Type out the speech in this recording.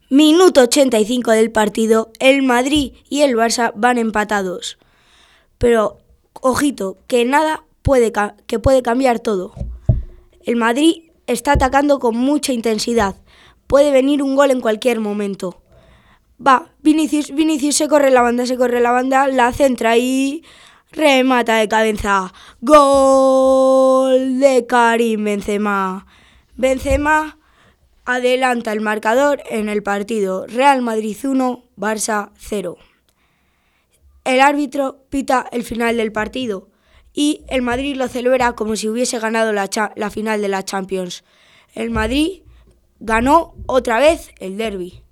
Minuto 85 del partido, el Madrid y el Barça van empatados. Pero, ojito, que puede cambiar todo. El Madrid está atacando con mucha intensidad. Puede venir un gol en cualquier momento. Vinicius se corre la banda, la centra y remata de cabeza. ¡Gol de Karim Benzema! Benzema adelanta el marcador en el partido. Real Madrid 1, Barça 0. El árbitro pita el final del partido y el Madrid lo celebra como si hubiese ganado la final de la Champions. El Madrid ganó otra vez el derbi.